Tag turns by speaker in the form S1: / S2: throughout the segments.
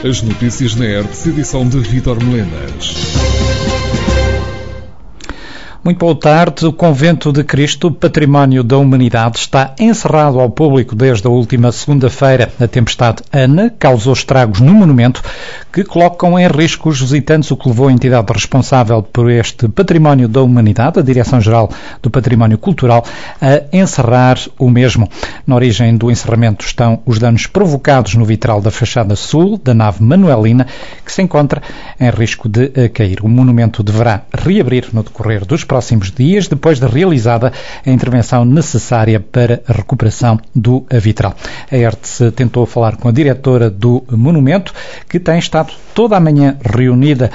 S1: As notícias na ERTS, edição de Vítor Melenas.
S2: Muito boa tarde. O Convento de Cristo, Património da Humanidade, está encerrado ao público desde a última segunda-feira. A tempestade Ana causou estragos no monumento que colocam em risco os visitantes, o que levou a entidade responsável por este Património da Humanidade, a Direção-Geral do Património Cultural, a encerrar o mesmo. Na origem do encerramento estão os danos provocados no vitral da fachada sul da nave Manuelina, que se encontra em risco de cair. O monumento deverá reabrir no decorrer dos próximos dias, depois de realizada a intervenção necessária para a recuperação do vitral. A ERTS tentou falar com a diretora do monumento, que tem estado toda a manhã reunida,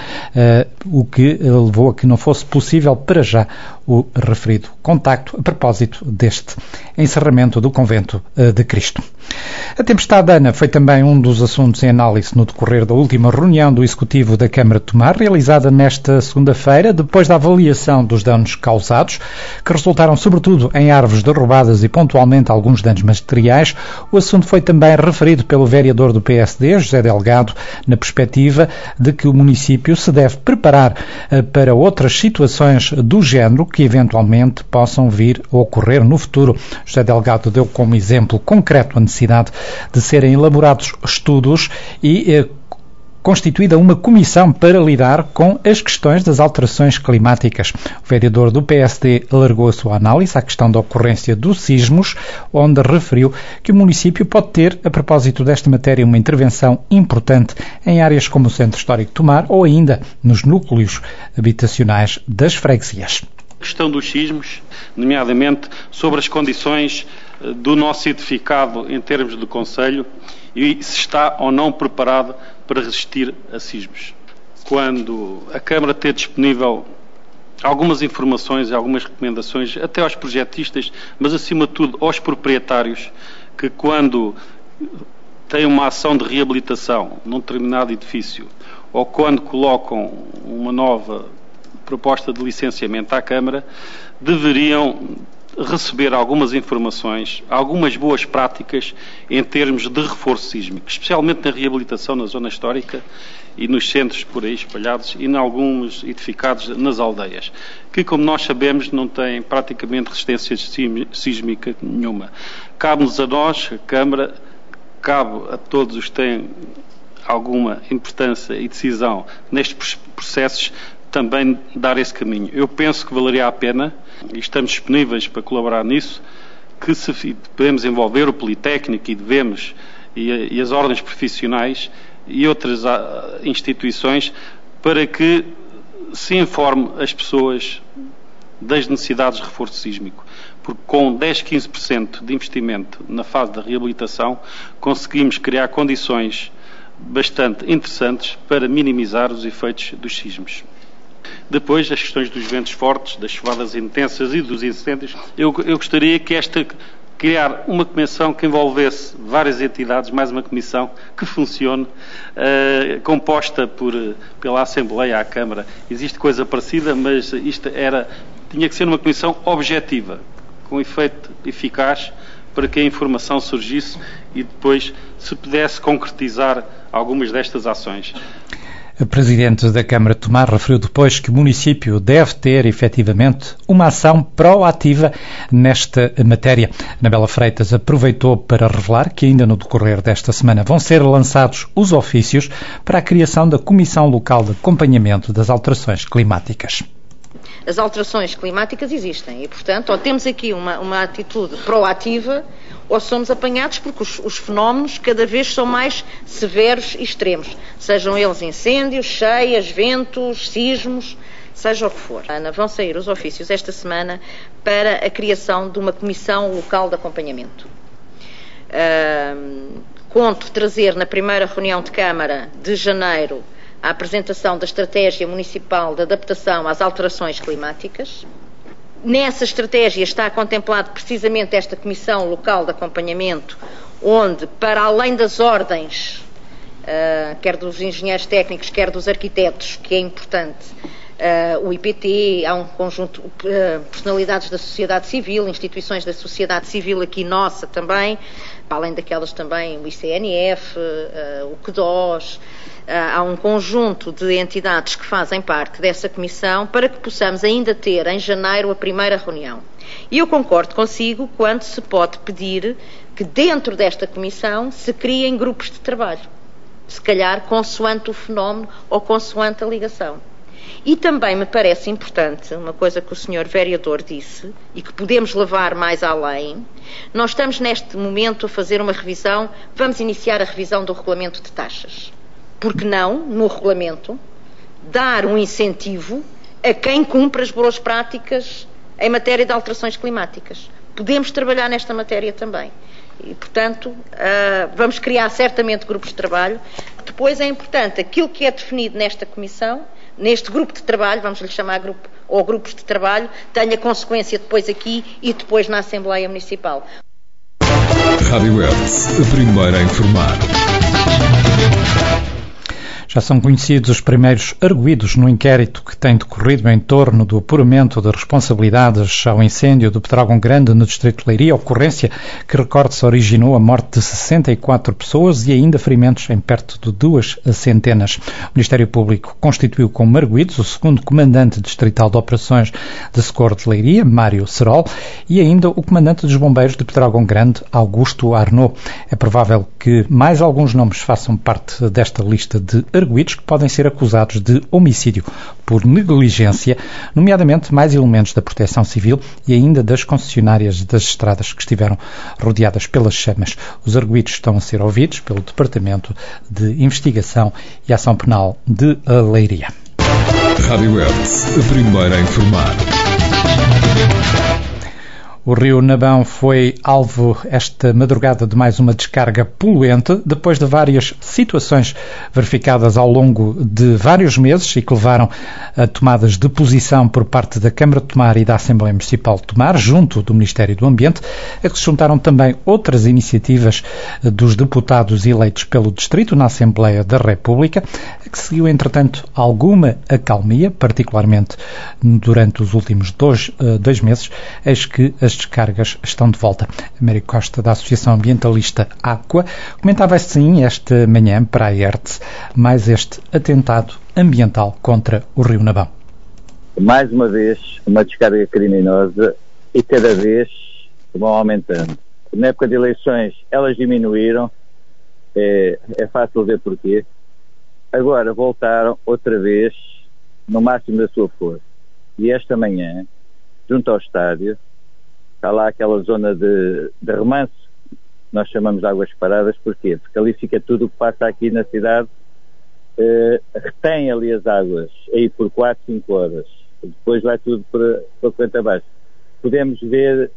S2: o que levou a que não fosse possível para já o referido contacto a propósito deste encerramento do Convento de Cristo. A tempestade Ana foi também um dos assuntos em análise no decorrer da última reunião do Executivo da Câmara de Tomar, realizada nesta segunda-feira, depois da avaliação dos danos causados, que resultaram sobretudo em árvores derrubadas e pontualmente alguns danos materiais. O assunto foi também referido pelo vereador do PSD, José Delgado, na perspectiva de que o município se deve preparar para outras situações do género que eventualmente possam vir a ocorrer no futuro. José Delgado deu como exemplo concreto a necessidade de serem elaborados estudos e constituída uma comissão para lidar com as questões das alterações climáticas. O vereador do PSD alargou a sua análise à questão da ocorrência dos sismos, onde referiu que o município pode ter, a propósito desta matéria, uma intervenção importante em áreas como o Centro Histórico de Tomar ou ainda nos núcleos habitacionais das freguesias.
S3: A questão dos sismos, nomeadamente sobre as condições do nosso edificado em termos de concelho e se está ou não preparado para resistir a sismos. Quando a Câmara ter disponível algumas informações e algumas recomendações, até aos projetistas, mas acima de tudo aos proprietários, que quando têm uma ação de reabilitação num determinado edifício ou quando colocam uma nova proposta de licenciamento à Câmara, deveriam receber algumas informações, algumas boas práticas em termos de reforço sísmico, especialmente na reabilitação na zona histórica e nos centros por aí espalhados e em alguns edificados nas aldeias, que, como nós sabemos, não têm praticamente resistência sísmica nenhuma. Cabe-nos a nós, a Câmara, cabe a todos os que têm alguma importância e decisão nestes processos, também dar esse caminho. Eu penso que valeria a pena, e estamos disponíveis para colaborar nisso, que se podemos envolver o Politécnico e devemos, e as ordens profissionais e outras instituições, para que se informe as pessoas das necessidades de reforço sísmico. Porque com 10-15% de investimento na fase da reabilitação, conseguimos criar condições bastante interessantes para minimizar os efeitos dos sismos. Depois, as questões dos ventos fortes, das chuvadas intensas e dos incêndios, eu gostaria que criar uma comissão que envolvesse várias entidades, mais uma comissão que funcione, composta pela Assembleia, a Câmara. Existe coisa parecida, mas tinha que ser uma comissão objetiva, com efeito eficaz, para que a informação surgisse e depois se pudesse concretizar algumas destas ações.
S2: A Presidente da Câmara de Tomar referiu depois que o município deve ter, efetivamente, uma ação proativa nesta matéria. Anabela Freitas aproveitou para revelar que ainda no decorrer desta semana vão ser lançados os ofícios para a criação da Comissão Local de Acompanhamento das Alterações Climáticas.
S4: As alterações climáticas existem e, portanto, ou temos aqui uma atitude proativa ou somos apanhados porque os fenómenos cada vez são mais severos e extremos, sejam eles incêndios, cheias, ventos, sismos, seja o que for. Vão sair os ofícios esta semana para a criação de uma comissão local de acompanhamento. Conto trazer na primeira reunião de Câmara de janeiro a apresentação da Estratégia Municipal de Adaptação às Alterações Climáticas. Nessa estratégia está contemplado precisamente esta Comissão Local de Acompanhamento, onde, para além das ordens, quer dos engenheiros técnicos, quer dos arquitetos, que é importante, o IPT, há um conjunto de personalidades da sociedade civil, instituições da sociedade civil aqui nossa também, para além daquelas também o ICNF, o CDOS, há um conjunto de entidades que fazem parte dessa comissão para que possamos ainda ter em janeiro a primeira reunião. E eu concordo consigo quando se pode pedir que dentro desta comissão se criem grupos de trabalho, se calhar consoante o fenómeno ou consoante a ligação. E também me parece importante, uma coisa que o Sr. Vereador disse, e que podemos levar mais além, nós estamos neste momento a fazer uma revisão, vamos iniciar a revisão do regulamento de taxas. Porque não, no regulamento, dar um incentivo a quem cumpre as boas práticas em matéria de alterações climáticas. Podemos trabalhar nesta matéria também. E, portanto, vamos criar certamente grupos de trabalho. Depois é importante aquilo que é definido nesta comissão, neste grupo de trabalho, vamos lhe chamar grupo ou grupos de trabalho, tenha consequência depois aqui e depois na Assembleia Municipal.
S1: Rádio Hertz, a primeira a informar.
S2: Já são conhecidos os primeiros arguidos no inquérito que tem decorrido em torno do apuramento de responsabilidades ao incêndio do Pedrógão Grande no distrito de Leiria, ocorrência que, recorde-se, originou a morte de 64 pessoas e ainda ferimentos em perto de 2 centenas. O Ministério Público constituiu como arguidos o segundo comandante distrital de operações de socorro de Leiria, Mário Serol, e ainda o comandante dos bombeiros de Pedrógão Grande, Augusto Arnaud. É provável que mais alguns nomes façam parte desta lista de arguidos que podem ser acusados de homicídio por negligência, nomeadamente mais elementos da Proteção Civil e ainda das concessionárias das estradas que estiveram rodeadas pelas chamas. Os arguidos estão a ser ouvidos pelo Departamento de Investigação e Ação Penal de Leiria.
S1: Rádio Hertz, a primeira a informar.
S2: O rio Nabão foi alvo esta madrugada de mais uma descarga poluente, depois de várias situações verificadas ao longo de vários meses e que levaram a tomadas de posição por parte da Câmara de Tomar e da Assembleia Municipal de Tomar, junto do Ministério do Ambiente, a que se juntaram também outras iniciativas dos deputados eleitos pelo Distrito na Assembleia da República, a que seguiu, entretanto, alguma acalmia, particularmente durante os últimos dois meses, eis que as descargas estão de volta. Américo Costa, da Associação Ambientalista Aqua, comentava assim esta manhã para a Hertz mais este atentado ambiental contra o rio Nabão.
S5: Mais uma vez, uma descarga criminosa e cada vez vão aumentando. Na época de eleições elas diminuíram, é fácil ver porquê. Agora voltaram outra vez no máximo da sua força. E esta manhã, junto ao estádio, está lá aquela zona de remanso, nós chamamos de águas paradas. Porquê? Porque ali fica tudo o que passa aqui na cidade, retém ali as águas, aí por 4, 5 horas, depois vai tudo para frente abaixo. Podemos ver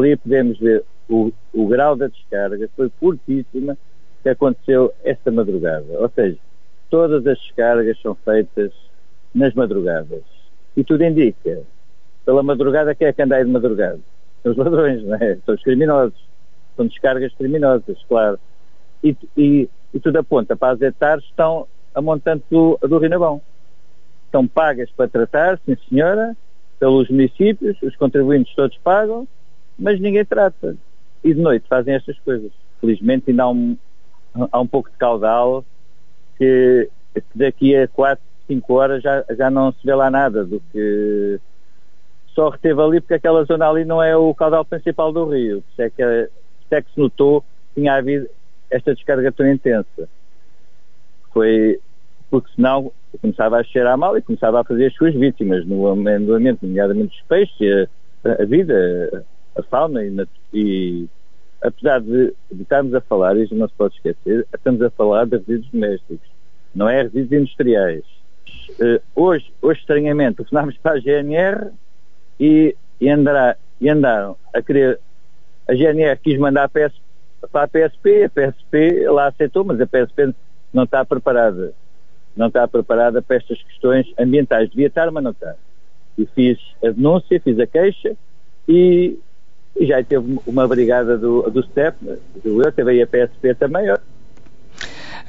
S5: o grau da descarga, foi fortíssima, que aconteceu esta madrugada. Ou seja, todas as descargas são feitas nas madrugadas. E tudo indica, pela madrugada, quem é que anda aí de madrugada? São os ladrões, não é? São os criminosos. São descargas criminosas, claro. E tudo aponta para as hectares que estão a montante do Rio Nabão. Estão pagas para tratar, sim senhora, pelos municípios, os contribuintes todos pagam, mas ninguém trata. E de noite fazem estas coisas. Felizmente ainda há um pouco de caudal que daqui a 4, 5 horas já não se vê lá nada do que... Só reteve ali porque aquela zona ali não é o caudal principal do rio. Se é que se notou que tinha havido esta descarga tão intensa. Foi porque senão começava a cheirar mal e começava a fazer as suas vítimas no ambiente, nomeadamente os peixes, a vida, a fauna e apesar de estarmos a falar, isto não se pode esquecer, estamos a falar de resíduos domésticos, não é resíduos industriais. Hoje estranhamente, telefonámos para a GNR e andaram a querer. A GNR quis mandar para a PSP lá aceitou, mas a PSP não está preparada para estas questões ambientais. Devia estar, mas não está. E fiz a denúncia, fiz a queixa e já teve uma brigada do STEP, teve aí a PSP também.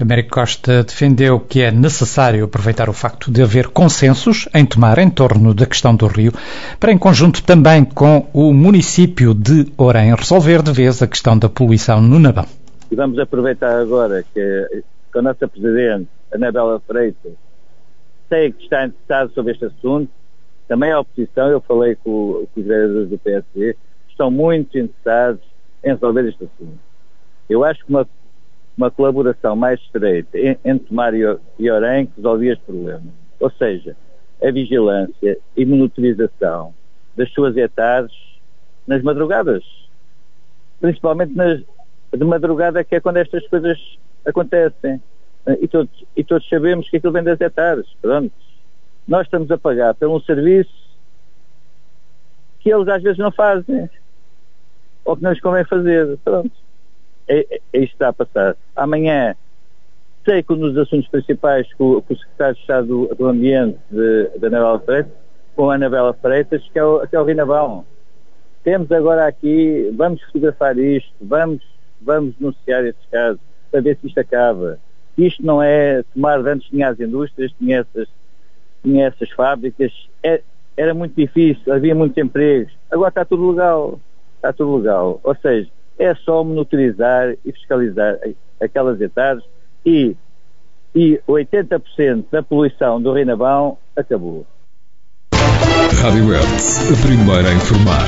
S2: Américo Costa defendeu que é necessário aproveitar o facto de haver consensos em tomar em torno da questão do rio, para em conjunto também com o município de Orem resolver de vez a questão da poluição no Nabão.
S5: E vamos aproveitar agora que a nossa Presidente, Anabela Freitas, sei que está interessada sobre este assunto. Também a oposição, eu falei com os vereadores do PSD, estão muito interessados em resolver este assunto. Eu acho que uma colaboração mais estreita entre Tomar e Orem resolvia este problema. Ou seja, a vigilância e monitorização das suas hectares nas madrugadas. Principalmente de madrugada, que é quando estas coisas acontecem. E todos sabemos que aquilo vem das hectares. Pronto. Nós estamos a pagar por um serviço que eles às vezes não fazem. Ou que não lhes convém fazer. Pronto. É isto que está a passar. Amanhã, sei que um dos assuntos principais com o Secretário de Estado do Ambiente da Anabela Freitas, com a Anabela Freitas, que é o Rio Nabão. Temos agora aqui, vamos fotografar isto, vamos denunciar estes casos, para ver se isto acaba. Isto não é Tomar, antes tinha as indústrias, tinha essas fábricas, era muito difícil, havia muitos empregos. Agora está tudo legal. Ou seja, é só monitorizar e fiscalizar aquelas hectares e 80% da poluição do Rio Nabão acabou.
S1: Rádio Hertz, a primeira a informar.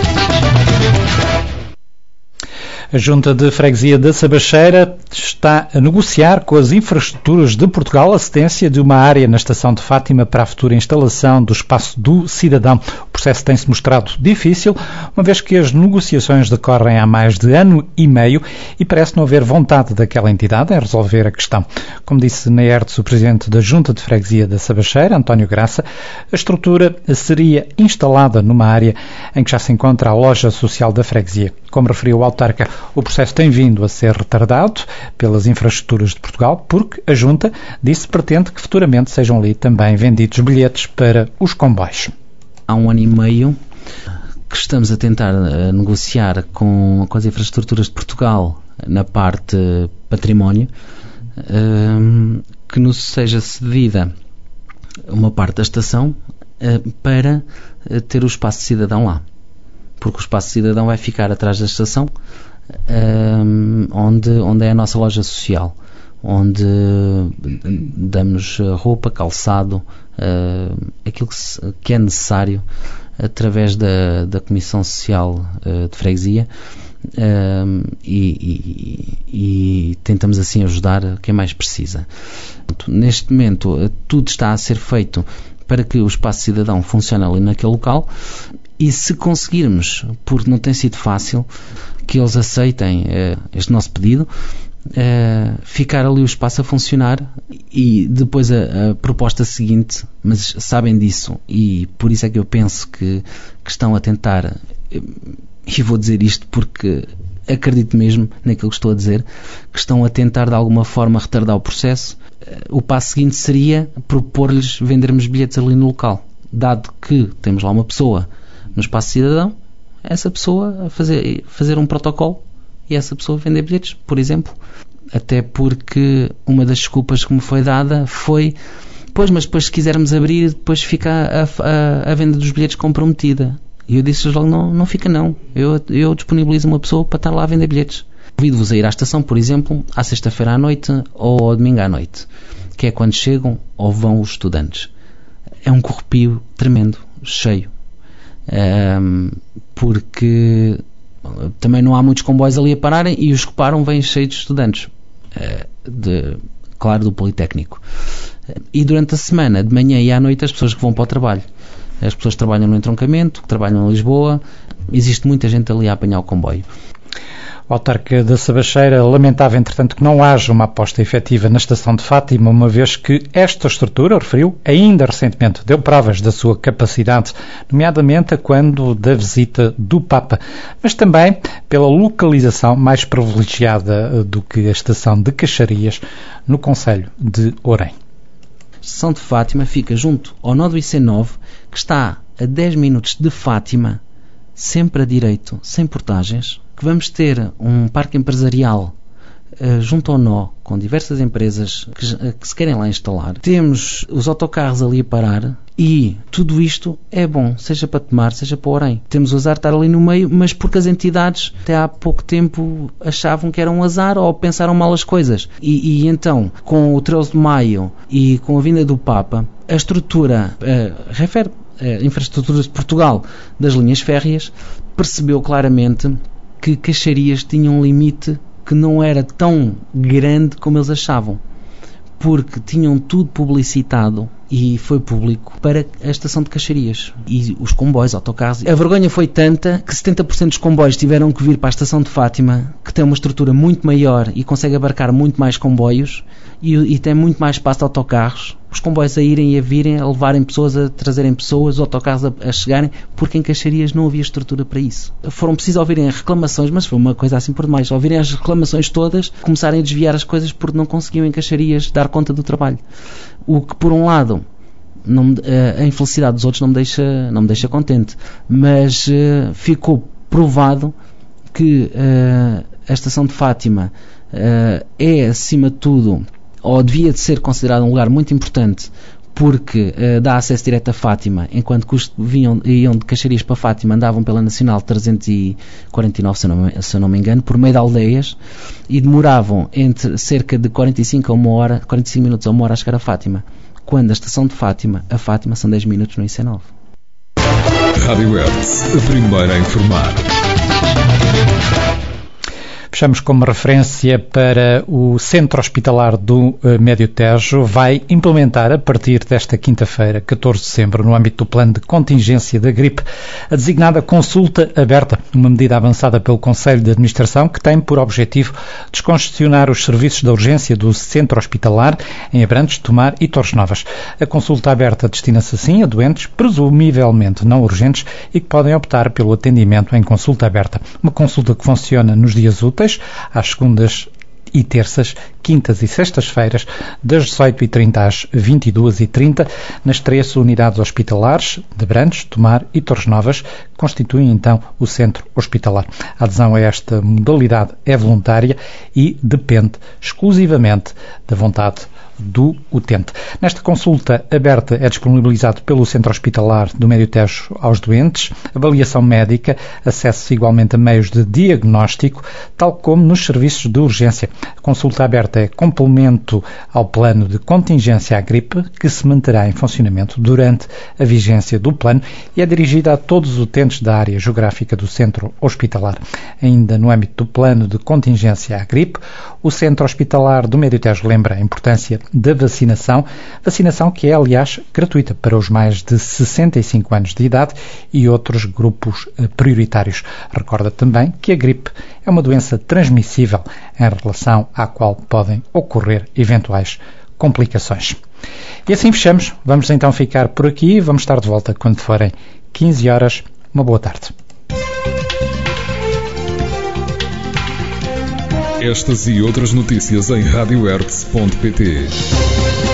S2: A Junta de Freguesia da Sabacheira está a negociar com as infraestruturas de Portugal a cedência de uma área na Estação de Fátima para a futura instalação do Espaço do Cidadão. O processo tem-se mostrado difícil, uma vez que as negociações decorrem há mais de ano e meio e parece não haver vontade daquela entidade em resolver a questão. Como disse na Hertz o Presidente da Junta de Freguesia da Sabacheira, António Graça, a estrutura seria instalada numa área em que já se encontra a loja social da freguesia. Como referiu o autarca, o processo tem vindo a ser retardado pelas infraestruturas de Portugal, porque a Junta disse que pretende que futuramente sejam ali também vendidos bilhetes para os comboios.
S6: Há 1 ano e meio que estamos a tentar negociar com as infraestruturas de Portugal na parte património, que nos seja cedida uma parte da estação para ter o Espaço Cidadão lá. Porque o Espaço Cidadão vai ficar atrás da estação, onde é a nossa loja social, onde damos roupa, calçado, aquilo que é necessário através da Comissão Social de Freguesia, e tentamos assim ajudar quem mais precisa. Neste momento tudo está a ser feito para que o Espaço Cidadão funcione ali naquele local. E se conseguirmos, porque não tem sido fácil, que eles aceitem este nosso pedido, ficar ali o espaço a funcionar e depois a proposta seguinte, mas sabem disso e por isso é que eu penso que estão a tentar, e vou dizer isto porque acredito mesmo naquilo que estou a dizer, que estão a tentar de alguma forma retardar o processo. O passo seguinte seria propor-lhes vendermos bilhetes ali no local, dado que temos lá uma pessoa no Espaço Cidadão, essa pessoa a fazer um protocolo e essa pessoa vender bilhetes, por exemplo. Até porque uma das desculpas que me foi dada foi: pois, mas depois se quisermos abrir, depois fica a venda dos bilhetes comprometida. E eu disse logo: não fica não. Eu disponibilizo uma pessoa para estar lá a vender bilhetes. Convido-vos a ir à estação, por exemplo, à sexta-feira à noite ou ao domingo à noite, que é quando chegam ou vão os estudantes. É um corrupio tremendo, cheio. Porque também não há muitos comboios ali a pararem e os que param vêm cheios de estudantes, claro, do Politécnico. E durante a semana, de manhã e à noite, as pessoas que vão para o trabalho, as pessoas que trabalham no entroncamento, que trabalham em Lisboa, existe muita gente ali a apanhar o comboio.
S2: O autarca da Sabacheira lamentava, entretanto, que não haja uma aposta efetiva na Estação de Fátima, uma vez que esta estrutura, referiu, ainda recentemente deu provas da sua capacidade, nomeadamente a quando da visita do Papa, mas também pela localização mais privilegiada do que a Estação de Caixarias, no concelho de Orem.
S6: A Estação de Fátima fica junto ao nó do IC9, que está a 10 minutos de Fátima, sempre a direito, sem portagens, que vamos ter um parque empresarial junto ao nó, com diversas empresas que se querem lá instalar. Temos os autocarros ali a parar e tudo isto é bom, seja para Tomar, seja para Orém. Temos o azar de estar ali no meio, mas porque as entidades até há pouco tempo achavam que era um azar ou pensaram mal as coisas. E então, com o 13 de Maio e com a vinda do Papa, a estrutura, refere Infraestruturas de Portugal das linhas férreas, percebeu claramente que Caxarias tinha um limite que não era tão grande como eles achavam, porque tinham tudo publicitado e foi público para a estação de Caxarias e os comboios, autocarros. A vergonha foi tanta que 70% dos comboios tiveram que vir para a estação de Fátima, que tem uma estrutura muito maior e consegue abarcar muito mais comboios e tem muito mais espaço de autocarros. Os comboios a irem e a virem, a levarem pessoas, a trazerem pessoas, os autocarros a chegarem, porque em Caxarias não havia estrutura para isso. Foram precisos ouvirem as reclamações, mas foi uma coisa assim por demais, ouvirem as reclamações todas, começarem a desviar as coisas porque não conseguiam em Caxarias dar conta do trabalho. O que, por um lado, a infelicidade dos outros não me deixa contente, mas ficou provado que a estação de Fátima é, acima de tudo, ou devia de ser considerado um lugar muito importante, porque dá acesso direto a Fátima, enquanto que os iam de Caxarias para Fátima andavam pela Nacional 349, se eu não me engano, por meio de aldeias, e demoravam entre cerca de 45 minutos a uma hora a chegar a Fátima, quando a estação de Fátima a Fátima são 10 minutos no IC9.
S1: Rádio Hertz, a primeira a informar.
S2: Fechamos como referência para o Centro Hospitalar do Médio Tejo. Vai implementar a partir desta quinta-feira, 14 de dezembro, no âmbito do plano de contingência da gripe, a designada consulta aberta, uma medida avançada pelo Conselho de Administração que tem por objetivo descongestionar os serviços de urgência do Centro Hospitalar em Abrantes, Tomar e Torres Novas. A consulta aberta destina-se assim a doentes presumivelmente não urgentes e que podem optar pelo atendimento em consulta aberta. Uma consulta que funciona nos dias úteis, às segundas e terças, quintas e sextas-feiras, das 18h30 às 22h30, nas 3 unidades hospitalares de Abrantes, Tomar e Torres Novas, que constituem então o centro hospitalar. A adesão a esta modalidade é voluntária e depende exclusivamente da vontade do utente. Nesta consulta aberta é disponibilizado pelo Centro Hospitalar do Médio Tejo aos doentes, avaliação médica, acesso igualmente a meios de diagnóstico, tal como nos serviços de urgência. A consulta aberta é complemento ao plano de contingência à gripe, que se manterá em funcionamento durante a vigência do plano e é dirigida a todos os utentes da área geográfica do Centro Hospitalar. Ainda no âmbito do plano de contingência à gripe, o Centro Hospitalar do Médio Tejo lembra a importância da vacinação que é, aliás, gratuita para os mais de 65 anos de idade e outros grupos prioritários. Recorda também que a gripe é uma doença transmissível em relação à qual podem ocorrer eventuais complicações. E assim fechamos. Vamos então ficar por aqui e vamos estar de volta quando forem 15 horas. Uma boa tarde.
S1: Estas e outras notícias em radiohertz.pt.